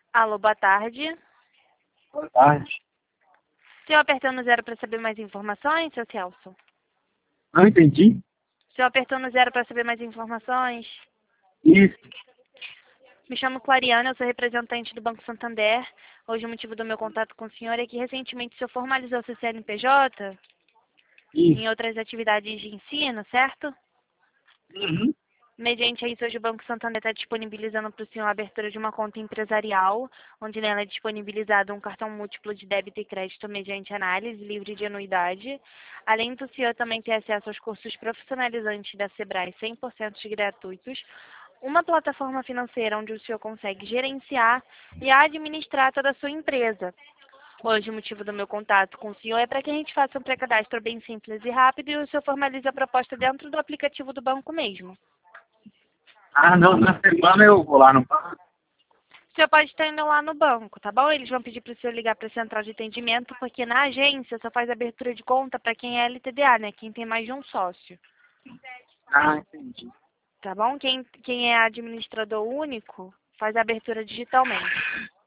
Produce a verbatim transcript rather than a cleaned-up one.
Alô, boa tarde. Boa tarde. Senhor apertando zero para saber mais informações, seu Celso? Não entendi. Senhor apertando zero para saber mais informações? Isso. Me chamo Clariana, eu sou representante do Banco Santander. Hoje o motivo do meu contato com o senhor é que recentemente o senhor formalizou seu C N P J Isso. em outras atividades de ensino, certo? Uhum. Mediante isso, hoje o Banco Santander está disponibilizando para o senhor a abertura de uma conta empresarial, onde nela é disponibilizado um cartão múltiplo de débito e crédito mediante análise, livre de anuidade. Além do senhor também ter acesso aos cursos profissionalizantes da Sebrae cem por cento gratuitos, uma plataforma financeira onde o senhor consegue gerenciar e administrar toda a sua empresa. Hoje, o motivo do meu contato com o senhor é para que a gente faça um pré-cadastro bem simples e rápido e o senhor formalize a proposta dentro do aplicativo do banco mesmo. Ah, não. Na semana eu vou lá no banco. O senhor pode estar indo lá no banco, tá bom? Eles vão pedir para o senhor ligar para a central de atendimento, porque na agência só faz abertura de conta para quem é L T D A, né? Quem tem mais de um sócio, Ah, entendi. tá bom? Quem, quem é administrador único faz a abertura digitalmente.